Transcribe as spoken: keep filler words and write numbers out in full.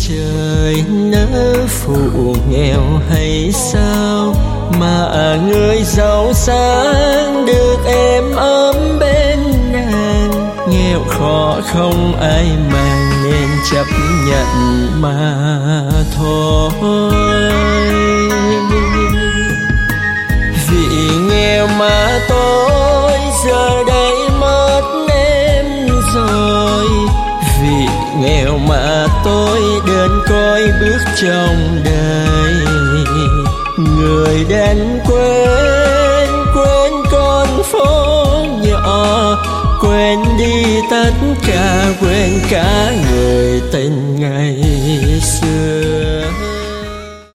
trời nỡ phụ nghèo hay sao mà người giàu sang được êm ấm bên nàng, nghèo khó không ai mang nên chấp nhận mà thôi. Vì nghèo mà tôi giờ đây mất em rồi, vì nghèo mà tôi đơn côi bước trong đời. Người đến quên quên con phố nhỏ, quên đi tất cả, quên cả người tình ngày xưa.